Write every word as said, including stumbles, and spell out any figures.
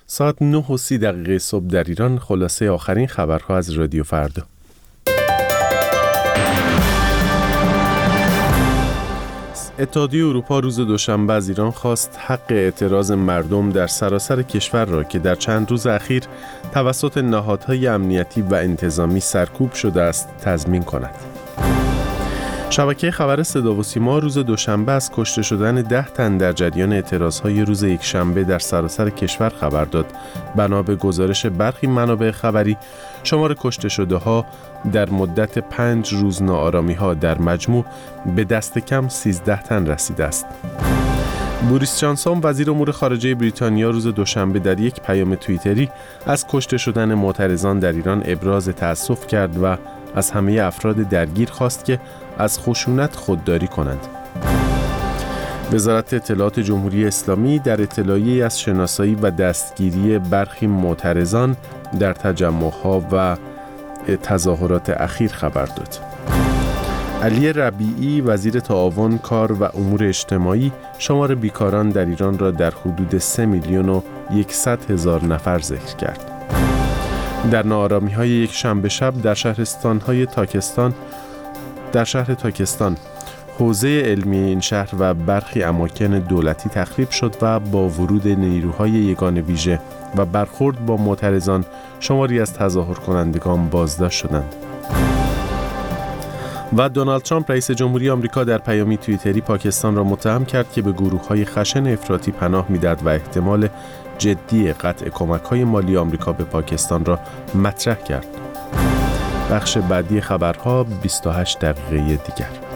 ساعت نه و سی دقیقه صبح در ایران. خلاصه آخرین خبرها از رادیو فردا. اتحادیه اروپا روز دوشنبه از ایران خواست حق اعتراض مردم در سراسر کشور را که در چند روز اخیر توسط نهادهای امنیتی و انتظامی سرکوب شده است تضمین کند. شبکه خبر صدا و سیما روز دوشنبه از کشته شدن ده تن در جریان اعتراضهای روز یکشنبه در سراسر کشور خبر داد. بنا به گزارش برخی منابع خبری، شمار کشته شده ها در مدت پنج روز ناآرامی ها در مجموع به دست کم سیزده تن رسیده است. بوریس جانسون وزیر امور خارجه بریتانیا روز دوشنبه در یک پیام توییتری از کشته شدن معترضان در ایران ابراز تأسف کرد و از همه افراد درگیر خواست که از خشونت خودداری کنند. وزارت اطلاعات جمهوری اسلامی در اطلاعیه‌ای از شناسایی و دستگیری برخی معترضان در تجمع‌ها و تظاهرات اخیر خبر داد. علی ربیعی وزیر تعاون، کار و امور اجتماعی شمار بیکاران در ایران را در حدود سه میلیون و صد هزار نفر ذکر کرد. در ناآرامی‌های یک شنبه شب در شهرستان‌های تاکستان در شهر تاکستان حوزه علمی این شهر و برخی اماکن دولتی تخریب شد و با ورود نیروهای یگان ویژه و برخورد با معترضان شماری از تظاهر کنندگان بازداشت شدند. و دونالد ترامپ رئیس جمهوری آمریکا در پیامی توییتری پاکستان را متهم کرد که به گروه‌های خشن افراطی پناه می‌دهد و احتمال جدی قطع کمک‌های مالی آمریکا به پاکستان را مطرح کرد. بخش بعدی خبرها بیست و هشت دقیقه دیگر.